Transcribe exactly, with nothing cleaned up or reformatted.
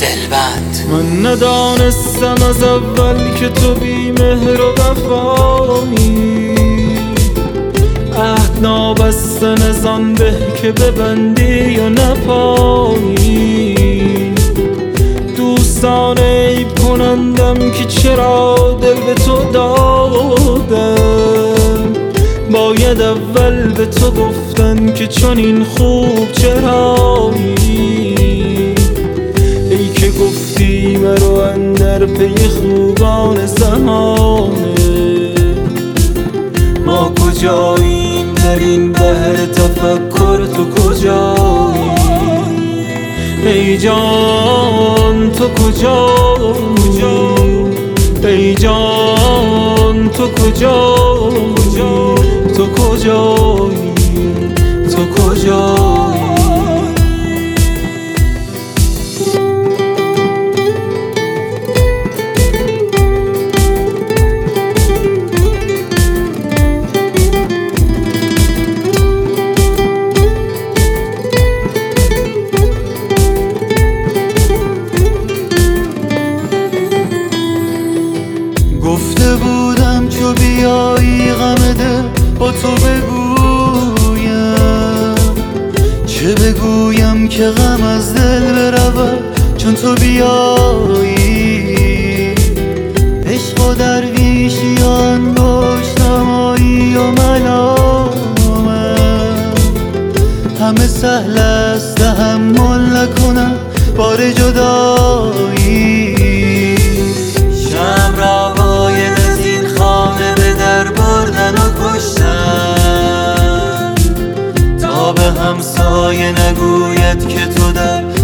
دلبند. من ندانستم از اول که تو بی مهر و وفایی، عهد نابستن زان به که ببندی و نپایی. دوستان عیب کنندم که چرا دل به تو دادم، باید اول به تو گفتن که چون این خوب چرایی. ای که گفتی مرو اندر پی خوبان زمانه، ما کجاییم در این بحر تفکر، تو کجایی؟ ای جان تو کجایی؟ ای جان تو کجایی؟ تو کجایی؟ تو کجایی؟ گفته بودم چو بیایی غم دل با تو بگویم، چه بگویم که غم از دل برود چون تو بیایی. عشق و درویشی و انگشت نمایی و ملامت، همه سهل است تحمل نکنم بار جدایی. شب را باید از این خانه به در بردن و کشتن، تا به همسایه نگوید که تو در